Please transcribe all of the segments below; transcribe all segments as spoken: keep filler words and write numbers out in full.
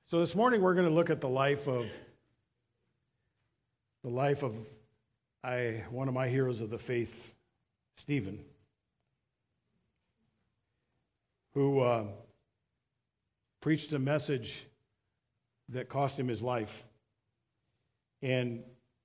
So this morning we're going to look at the life of the life of I one of my heroes of the faith, Stephen, who uh, preached a message that cost him his life. And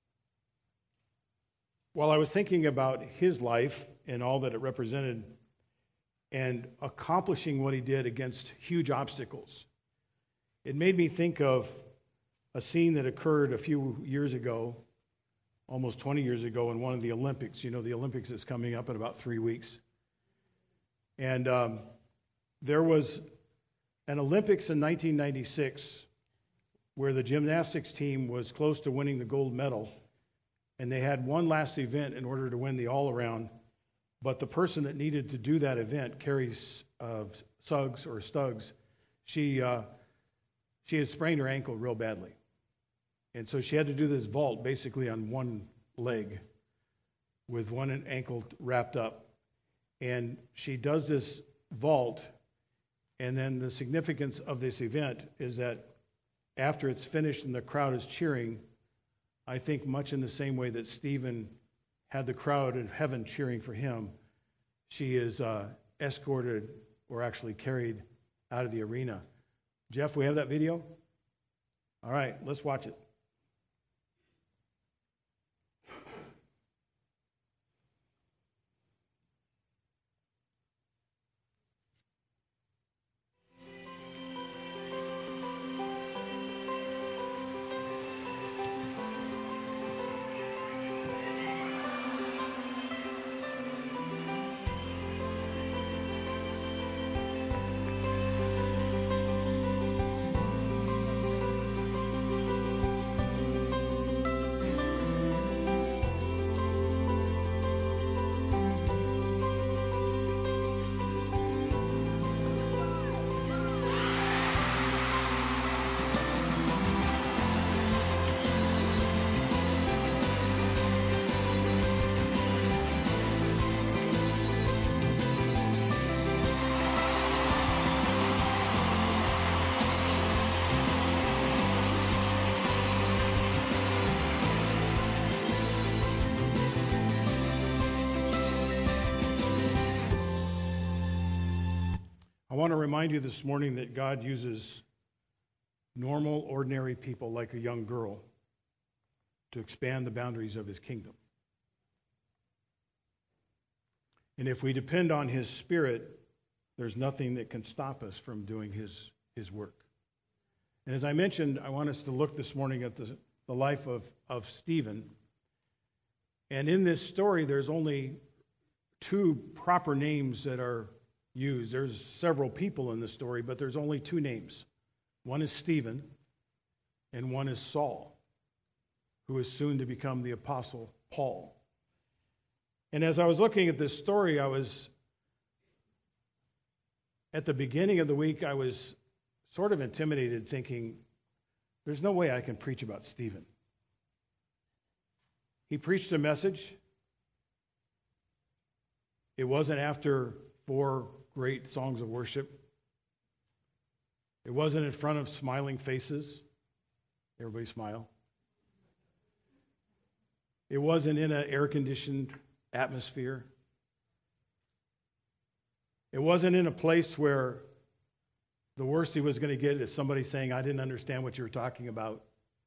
while I was thinking about his life and all that it represented and accomplishing what he did against huge obstacles, it made me think of a scene that occurred a few years ago, almost twenty years ago, in one of the Olympics. You know, the Olympics is coming up in about three weeks. And um, there was an Olympics in nineteen ninety-six where the gymnastics team was close to winning the gold medal, and they had one last event in order to win the all-around. But the person that needed to do that event, Carrie uh, Suggs or Stuggs, she uh, she had sprained her ankle real badly. And so she had to do this vault basically on one leg with one ankle wrapped up. And she does this vault, and then the significance of this event is that after it's finished and the crowd is cheering, I think much in the same way that Stephen had the crowd of heaven cheering for him, she is uh, escorted or actually carried out of the arena. Jeff, we have that video? All right, let's watch it. I want to remind you this morning that God uses normal, ordinary people like a young girl to expand the boundaries of his kingdom. And if we depend on his Spirit, there's nothing that can stop us from doing his, his work. And as I mentioned, I want us to look this morning at the, the life of, of Stephen. And in this story, there's only two proper names that are used. There's several people in the story, but there's only two names. One is Stephen, and one is Saul, who is soon to become the Apostle Paul. And as I was looking at this story, I was, at the beginning of the week, I was sort of intimidated, thinking, there's no way I can preach about Stephen. He preached a message. It wasn't after four great songs of worship. It wasn't in front of smiling faces. Everybody smile. It wasn't in an air-conditioned atmosphere. It wasn't in a place where the worst he was going to get is somebody saying, I didn't understand what you were talking about.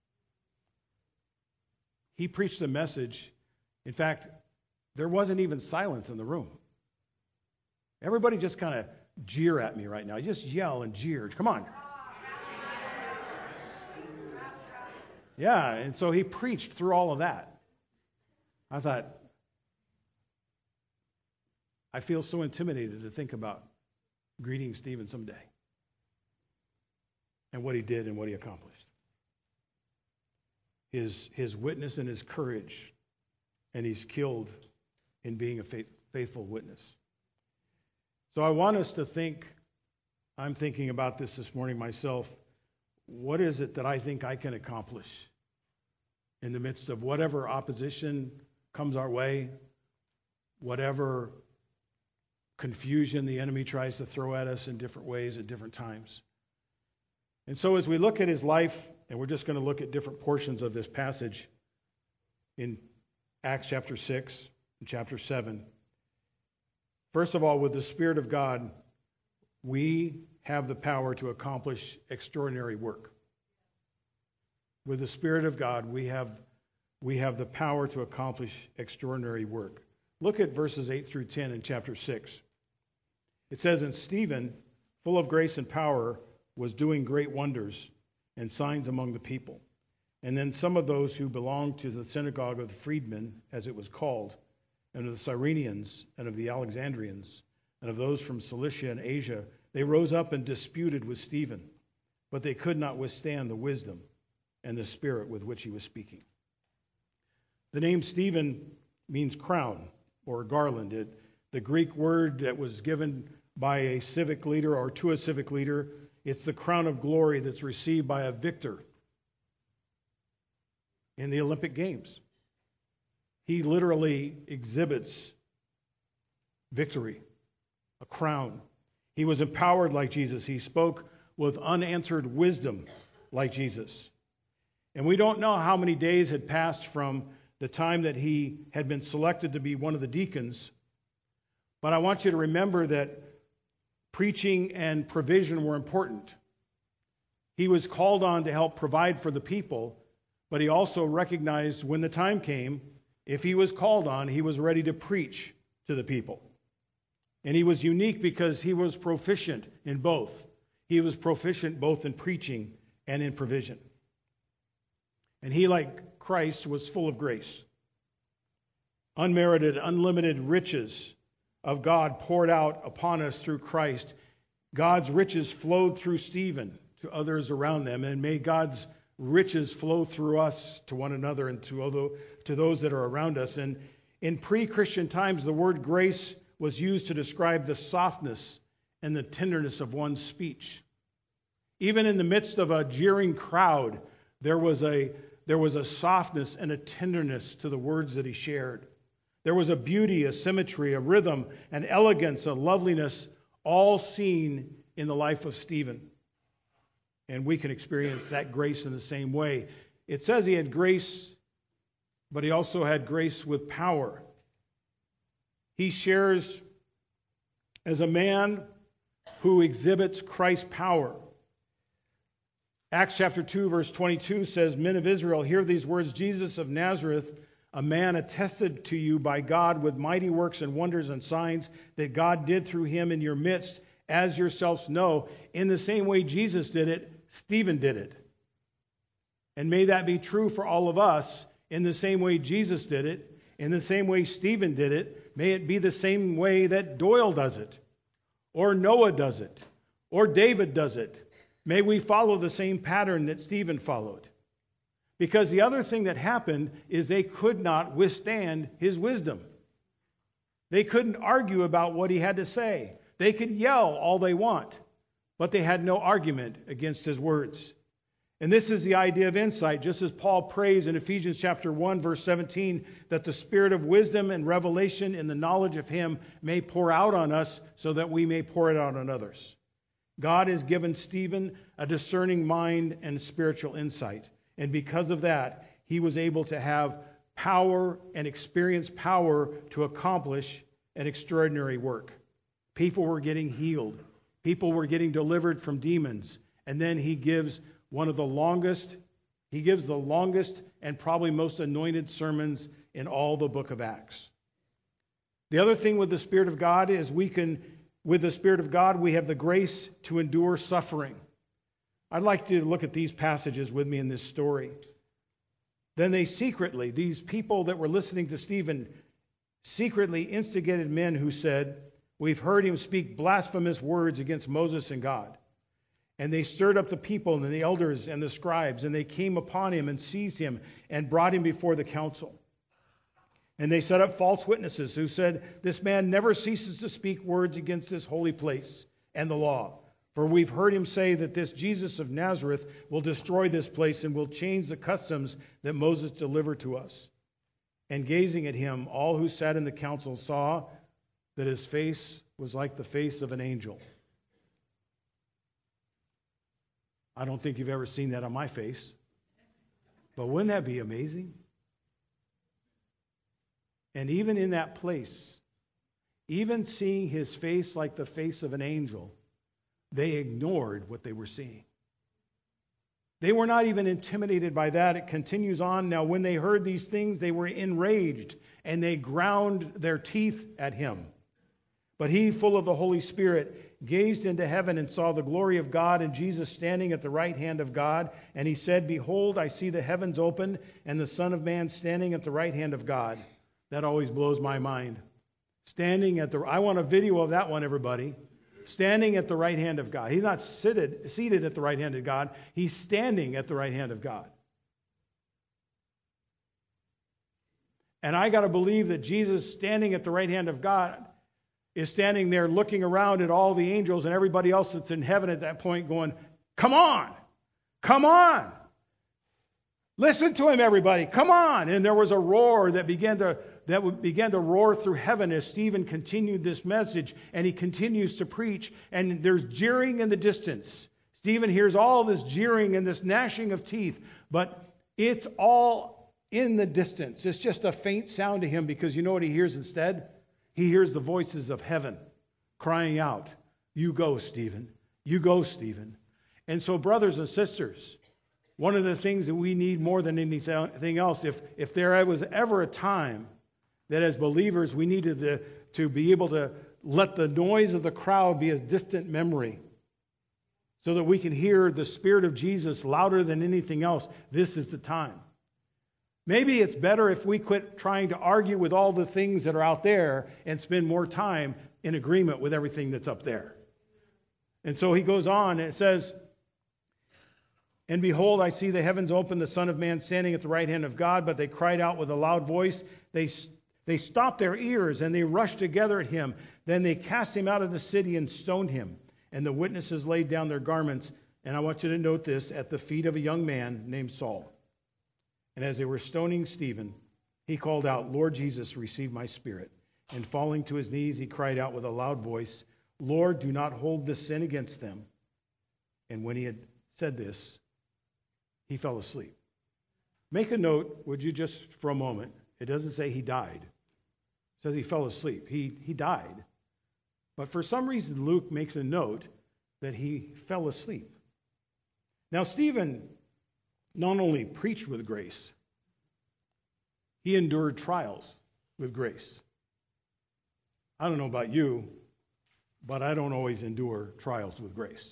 He preached a message. In fact, there wasn't even silence in the room. Everybody just kind of jeer at me right now. Just yell and jeer. Come on. Yeah, and so he preached through all of that. I thought, I feel so intimidated to think about greeting Stephen someday and what he did and what he accomplished. His, his witness and his courage, and he's killed in being a faith, faithful witness. So I want us to think, I'm thinking about this this morning myself, what is it that I think I can accomplish in the midst of whatever opposition comes our way, whatever confusion the enemy tries to throw at us in different ways at different times? And so as we look at his life, and we're just going to look at different portions of this passage in Acts chapter six and chapter seven. First of all, with the Spirit of God, we have the power to accomplish extraordinary work. With the Spirit of God, we have, we have the power to accomplish extraordinary work. Look at verses eight through ten in chapter six. It says, "And Stephen, full of grace and power, was doing great wonders and signs among the people. And then some of those who belonged to the synagogue of the freedmen, as it was called, and of the Cyrenians, and of the Alexandrians, and of those from Cilicia and Asia, they rose up and disputed with Stephen, but they could not withstand the wisdom and the spirit with which he was speaking." The name Stephen means crown or garland. It, the Greek word that was given by a civic leader or to a civic leader, it's the crown of glory that's received by a victor in the Olympic Games. He literally exhibits victory, a crown. He was empowered like Jesus. He spoke with unanswered wisdom like Jesus. And we don't know how many days had passed from the time that he had been selected to be one of the deacons. But I want you to remember that preaching and provision were important. He was called on to help provide for the people, but he also recognized when the time came, if he was called on, he was ready to preach to the people. And he was unique because he was proficient in both. He was proficient both in preaching and in provision. And he, like Christ, was full of grace. Unmerited, unlimited riches of God poured out upon us through Christ. God's riches flowed through Stephen to others around them, and may God's riches flow through us to one another and to, other, to those that are around us. And in pre-Christian times, the word grace was used to describe the softness and the tenderness of one's speech. Even in the midst of a jeering crowd, there was a, there was a softness and a tenderness to the words that he shared. There was a beauty, a symmetry, a rhythm, an elegance, a loveliness, all seen in the life of Stephen. And we can experience that grace in the same way. It says he had grace, but he also had grace with power. He shares as a man who exhibits Christ's power. Acts chapter two, verse twenty-two says, "Men of Israel, hear these words. Jesus of Nazareth, a man attested to you by God with mighty works and wonders and signs that God did through him in your midst, as yourselves know. In the same way Jesus did it, Stephen did it." And may that be true for all of us. In the same way Jesus did it, in the same way Stephen did it, may it be the same way that Doyle does it, or Noah does it, or David does it. May we follow the same pattern that Stephen followed. Because the other thing that happened is they could not withstand his wisdom. They couldn't argue about what he had to say. They could yell all they want, but they had no argument against his words. And this is the idea of insight, just as Paul prays in Ephesians chapter one, verse seventeen, that the spirit of wisdom and revelation in the knowledge of him may pour out on us so that we may pour it out on others. God has given Stephen a discerning mind and spiritual insight. And because of that, he was able to have power and experience power to accomplish an extraordinary work. People were getting healed. People were getting delivered from demons. And then he gives one of the longest, he gives the longest and probably most anointed sermons in all the book of Acts. The other thing with the Spirit of God is we can, with the Spirit of God, we have the grace to endure suffering. I'd like you to look at these passages with me in this story. Then they secretly, these people that were listening to Stephen, secretly instigated men who said, "We've heard him speak blasphemous words against Moses and God." And they stirred up the people and the elders and the scribes, and they came upon him and seized him and brought him before the council. And they set up false witnesses who said, "This man never ceases to speak words against this holy place and the law. For we've heard him say that this Jesus of Nazareth will destroy this place and will change the customs that Moses delivered to us." And gazing at him, all who sat in the council saw that his face was like the face of an angel. I don't think you've ever seen that on my face. But wouldn't that be amazing? And even in that place, even seeing his face like the face of an angel, they ignored what they were seeing. They were not even intimidated by that. It continues on. Now, when they heard these things, they were enraged, and they ground their teeth at him. But he, full of the Holy Spirit, gazed into heaven and saw the glory of God and Jesus standing at the right hand of God. And he said, Behold, I see the heavens open and the Son of Man standing at the right hand of God. That always blows my mind. Standing at the, I want a video of that one, everybody. Standing at the right hand of God. He's not seated, seated at the right hand of God. He's standing at the right hand of God. And I got to believe that Jesus standing at the right hand of God is standing there looking around at all the angels and everybody else that's in heaven at that point going, come on, come on. Listen to him, everybody. Come on. And there was a roar that began to that began to roar through heaven as Stephen continued this message, and he continues to preach, and there's jeering in the distance. Stephen hears all this jeering and this gnashing of teeth, but it's all in the distance. It's just a faint sound to him, because you know what he hears instead? He hears the voices of heaven crying out, you go, Stephen. You go, Stephen. And so, brothers and sisters, one of the things that we need more than anything else, if, if there was ever a time that as believers we needed to, to be able to let the noise of the crowd be a distant memory so that we can hear the Spirit of Jesus louder than anything else, this is the time. Maybe it's better if we quit trying to argue with all the things that are out there and spend more time in agreement with everything that's up there. And so he goes on and it says, And behold, I see the heavens open, the Son of Man standing at the right hand of God. But they cried out with a loud voice. They, they stopped their ears and they rushed together at him. Then they cast him out of the city and stoned him. And the witnesses laid down their garments. And I want you to note this, at the feet of a young man named Saul. And as they were stoning Stephen, he called out, Lord Jesus, receive my spirit. And falling to his knees, he cried out with a loud voice, Lord, do not hold this sin against them. And when he had said this, he fell asleep. Make a note, would you, just for a moment. It doesn't say he died. It says he fell asleep. He, he died. But for some reason, Luke makes a note that he fell asleep. Now, Stephen not only preached with grace, he endured trials with grace. I don't know about you, but I don't always endure trials with grace.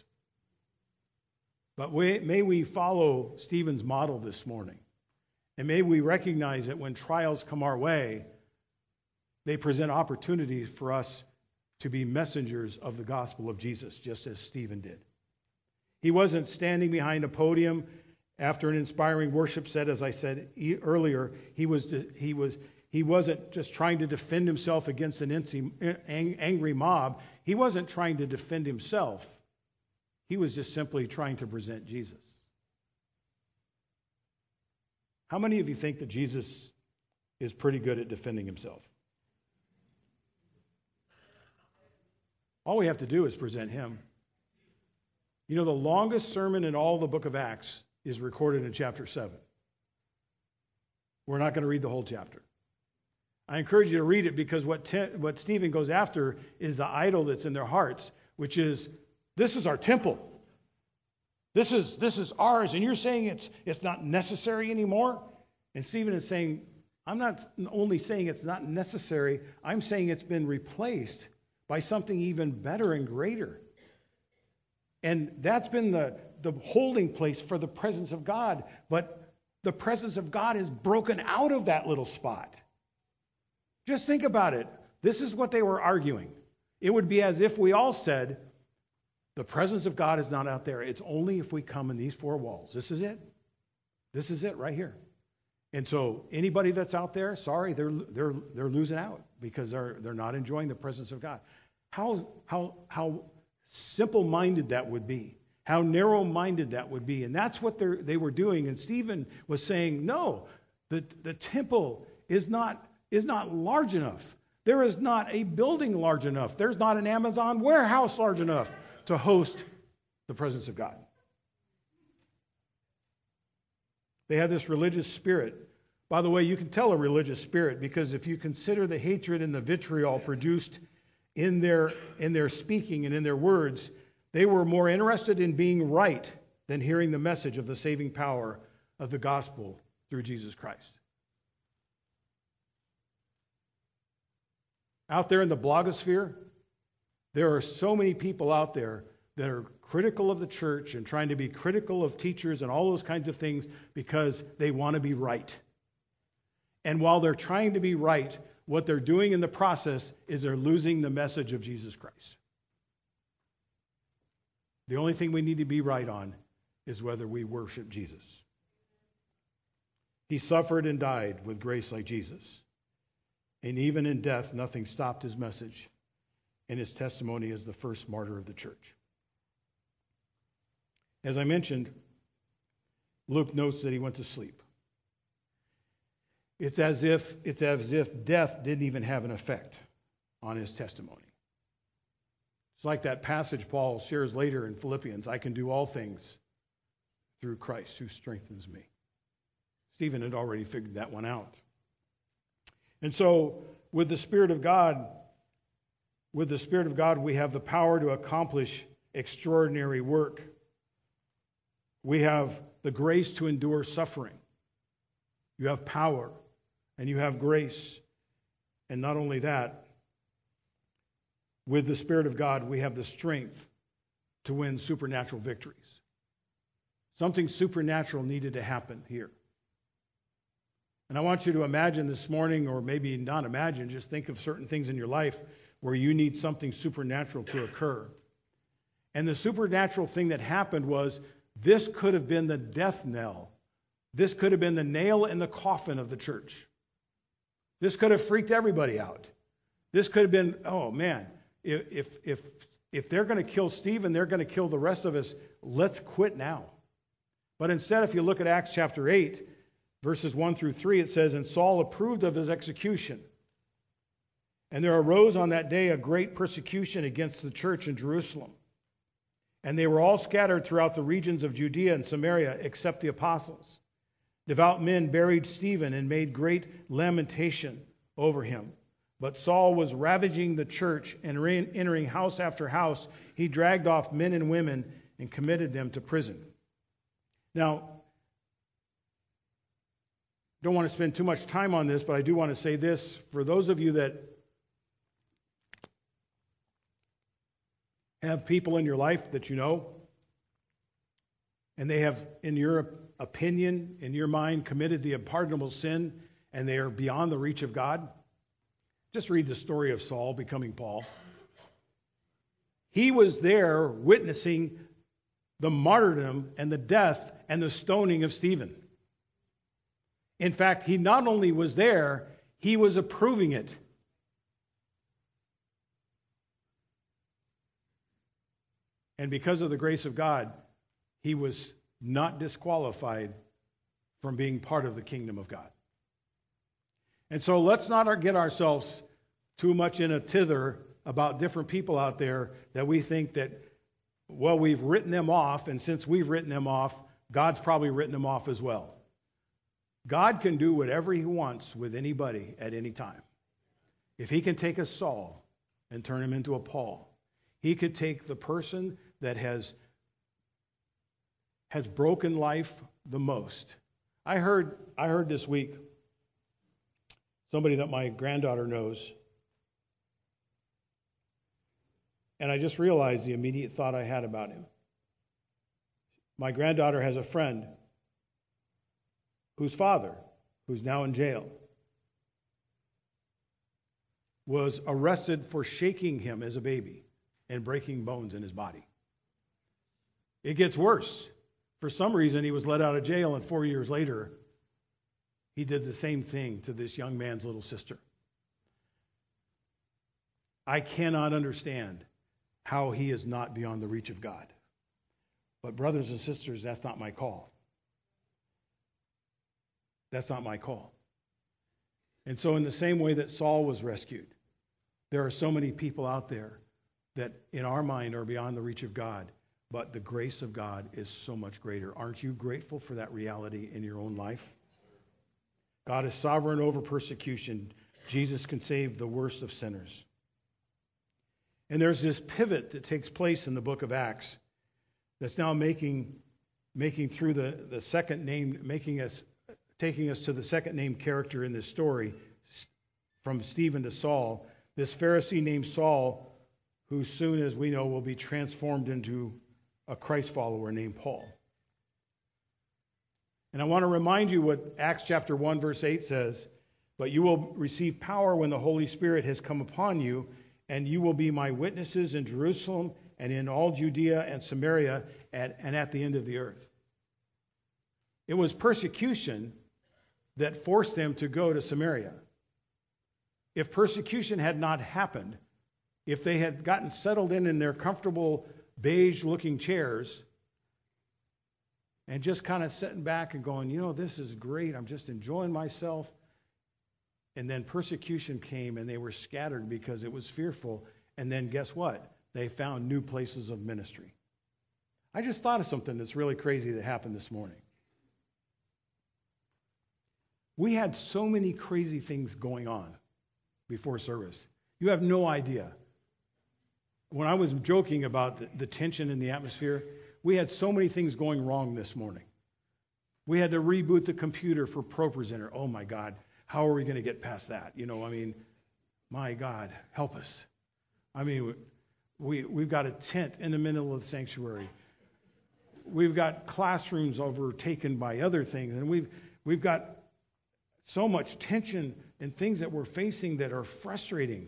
But we, may we follow Stephen's model this morning. And may we recognize that when trials come our way, they present opportunities for us to be messengers of the gospel of Jesus, just as Stephen did. He wasn't standing behind a podium after an inspiring worship set, as I said earlier. He was he was he wasn't just trying to defend himself against an angry mob. He wasn't trying to defend himself. He was just simply trying to present Jesus. How many of you think that Jesus is pretty good at defending himself? All we have to do is present him. You know, the longest sermon in all the book of Acts is recorded in chapter seven. We're not going to read the whole chapter. I encourage you to read it, because what, te- what Stephen goes after is the idol that's in their hearts, which is, this is our temple. This is this is ours, and you're saying it's it's not necessary anymore? And Stephen is saying, I'm not only saying it's not necessary, I'm saying it's been replaced by something even better and greater. And that's been the, the holding place for the presence of God. But the presence of God is broken out of that little spot. Just think about it. This is what they were arguing. It would be as if we all said, the presence of God is not out there. It's only if we come in these four walls. This is it. This is it right here. And so anybody that's out there, sorry, they're they're they're losing out, because they're they're not enjoying the presence of God. How how how simple-minded that would be. How narrow-minded that would be. And that's what they they were doing. And Stephen was saying, no, the the temple is not is not large enough. There is not a building large enough. There's not an Amazon warehouse large enough to host the presence of God. They had this religious spirit. By the way, you can tell a religious spirit because if you consider the hatred and the vitriol produced in their, in their speaking and in their words, they were more interested in being right than hearing the message of the saving power of the gospel through Jesus Christ. Out there in the blogosphere, there are so many people out there that are critical of the church and trying to be critical of teachers and all those kinds of things because they want to be right. And while they're trying to be right, what they're doing in the process is they're losing the message of Jesus Christ. The only thing we need to be right on is whether we worship Jesus. He suffered and died with grace like Jesus. And even in death, nothing stopped his message. And his testimony as the first martyr of the church. As I mentioned, Luke notes that he went to sleep. It's as if, it's as if death didn't even have an effect on his testimony. It's like that passage Paul shares later in Philippians, I can do all things through Christ who strengthens me. Stephen had already figured that one out. And so, with the Spirit of God, with the Spirit of God, we have the power to accomplish extraordinary work. We have the grace to endure suffering. You have power, and you have grace. And not only that, with the Spirit of God, we have the strength to win supernatural victories. Something supernatural needed to happen here. And I want you to imagine this morning, or maybe not imagine, just think of certain things in your life where you need something supernatural to occur. And the supernatural thing that happened was this could have been the death knell. This could have been the nail in the coffin of the church. This could have freaked everybody out. This could have been, oh man, if if if they're going to kill Stephen, they're going to kill the rest of us. Let's quit now. But instead, if you look at Acts chapter eight, verses one through three, it says, and Saul approved of his execution. And there arose on that day a great persecution against the church in Jerusalem. And they were all scattered throughout the regions of Judea and Samaria, except the apostles. Devout men buried Stephen and made great lamentation over him. But Saul was ravaging the church and entering house after house. He dragged off men and women and committed them to prison. Now, don't want to spend too much time on this, but I do want to say this. For those of you that have people in your life that you know, and they have, in your opinion, in your mind, committed the unpardonable sin, and they are beyond the reach of God, just read the story of Saul becoming Paul. He was there witnessing the martyrdom and the death and the stoning of Stephen. In fact, he not only was there, he was approving it. And because of the grace of God, he was not disqualified from being part of the kingdom of God. And so let's not get ourselves too much in a tither about different people out there that we think that, well, we've written them off, and since we've written them off, God's probably written them off as well. God can do whatever he wants with anybody at any time. If he can take a Saul and turn him into a Paul, he could take the person that has, has broken life the most. I heard, I heard this week somebody that my granddaughter knows, and I just realized the immediate thought I had about him. My granddaughter has a friend whose father, who's now in jail, was arrested for shaking him as a baby and breaking bones in his body. It gets worse. For some reason, he was let out of jail, and four years later, he did the same thing to this young man's little sister. I cannot understand how he is not beyond the reach of God. But brothers and sisters, that's not my call. That's not my call. And so in the same way that Saul was rescued, there are so many people out there that in our mind are beyond the reach of God. but the grace of God is so much greater. Aren't you grateful for that reality in your own life? God is sovereign over persecution. Jesus can save the worst of sinners. And there's this pivot that takes place in the book of Acts that's now making making through the, the second name, making us taking us to the second named character in this story, from Stephen to Saul, this Pharisee named Saul, who soon, as we know, will be transformed into a Christ follower named Paul. And I want to remind you what Acts chapter one, verse eight says, "But you will receive power when the Holy Spirit has come upon you, and you will be my witnesses in Jerusalem and in all Judea and Samaria and, and at the end of the earth." It was persecution that forced them to go to Samaria. If persecution had not happened, if they had gotten settled in in their comfortable beige-looking chairs and just kind of sitting back and going, you know, this is great, I'm just enjoying myself, and then persecution came and they were scattered because it was fearful, and then guess what? They found new places of ministry. I just thought of something that's really crazy that happened this morning. We had so many crazy things going on before service. You have no idea. When I was joking about the, the tension in the atmosphere, we had so many things going wrong this morning. We had to reboot the computer for ProPresenter. Oh my God, how are we going to get past that? You know, I mean, my God, help us. I mean, we, we've got a tent in the middle of the sanctuary. We've got classrooms overtaken by other things, and we've we've got so much tension and things that we're facing that are frustrating.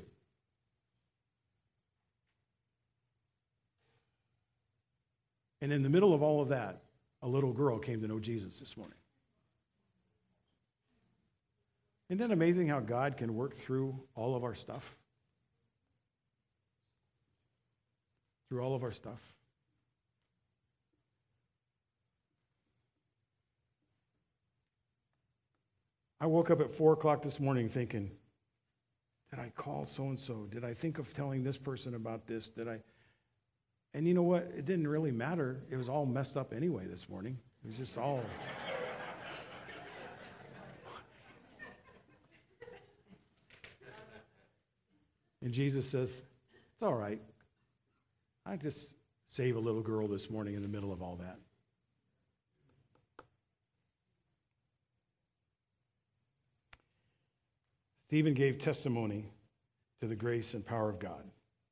And in the middle of all of that, a little girl came to know Jesus this morning. Isn't it amazing how God can work through all of our stuff? Through all of our stuff. I woke up at four o'clock this morning thinking, did I call so-and-so? Did I think of telling this person about this? Did I? And you know what? It didn't really matter. It was all messed up anyway this morning. It was just all... And Jesus says, it's all right. I just saved a little girl this morning in the middle of all that. Stephen gave testimony to the grace and power of God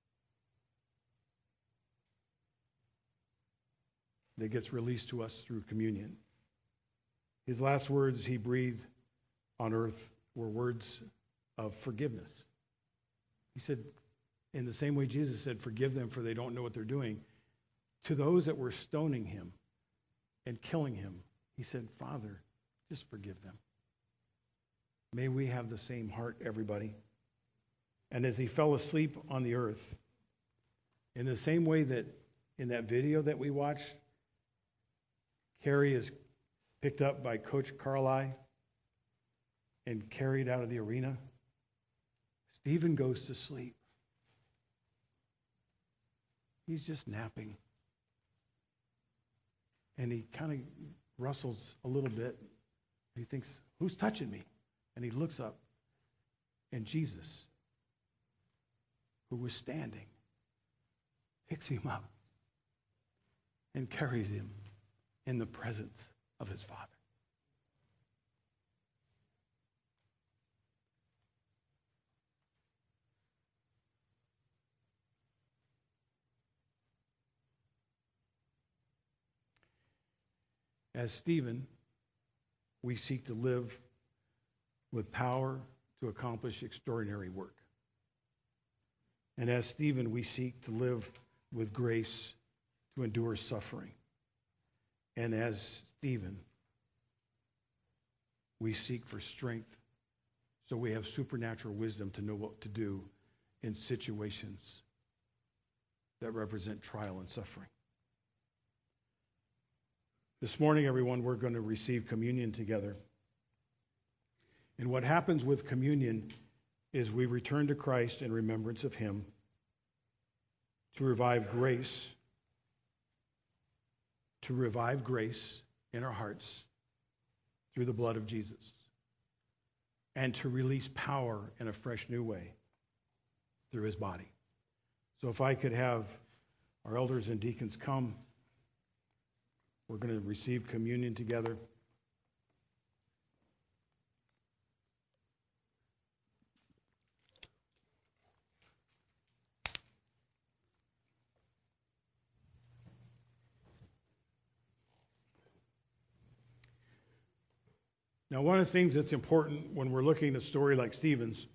that gets released to us through communion. His last words he breathed on earth were words of forgiveness. He said, in the same way Jesus said, forgive them for they don't know what they're doing, to those that were stoning him and killing him, he said, Father, just forgive them. May we have the same heart, everybody. And as he fell asleep on the earth, in the same way that in that video that we watched, Carrie is picked up by Coach Carli and carried out of the arena, Stephen goes to sleep. He's just napping. And he kind of rustles a little bit. He thinks, who's touching me? And he looks up, and Jesus, who was standing, picks him up and carries him in the presence of his Father. As Stephen, we seek to live with power to accomplish extraordinary work. And as Stephen, we seek to live with grace to endure suffering. And as Stephen, we seek for strength so we have supernatural wisdom to know what to do in situations that represent trial and suffering. This morning, everyone, we're going to receive communion together. And what happens with communion is we return to Christ in remembrance of him to revive grace to revive grace in our hearts through the blood of Jesus, and to release power in a fresh new way through his body. So if I could have our elders and deacons come, we're going to receive communion together. Now, one of the things that's important when we're looking at a story like Stephen's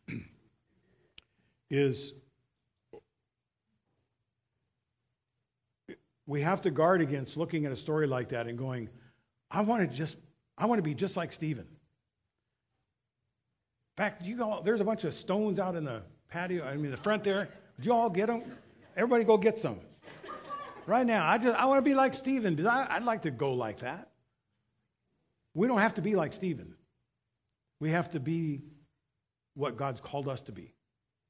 is we have to guard against looking at a story like that and going, I want to just, I want to be just like Stephen. In fact, you go, there's a bunch of stones out in the patio, I mean the front there. Would you all get them? Everybody go get some. Right now, I just, I want to be like Stephen, because I, I'd like to go like that. We don't have to be like Stephen. We have to be what God's called us to be.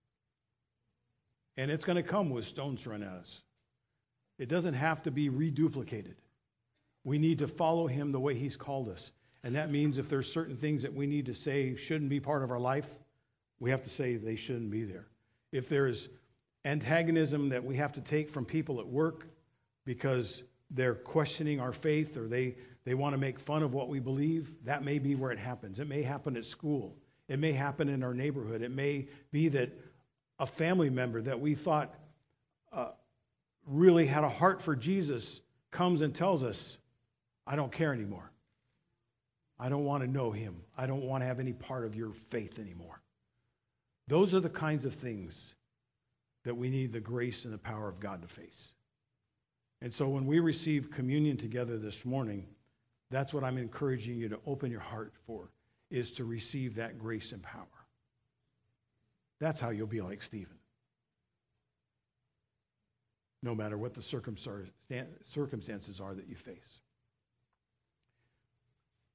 And it's going to come with stones thrown at us. It doesn't have to be reduplicated. We need to follow him the way he's called us. And that means if there's certain things that we need to say shouldn't be part of our life, we have to say they shouldn't be there. If there's antagonism that we have to take from people at work because they're questioning our faith, or they, they want to make fun of what we believe, that may be where it happens. It may happen at school. It may happen in our neighborhood. It may be that a family member that we thought uh, really had a heart for Jesus comes and tells us, I don't care anymore. I don't want to know him. I don't want to have any part of your faith anymore. Those are the kinds of things that we need the grace and the power of God to face. And so when we receive communion together this morning, that's what I'm encouraging you to open your heart for, is to receive that grace and power. That's how you'll be like Stephen. No matter what the circumstances are that you face.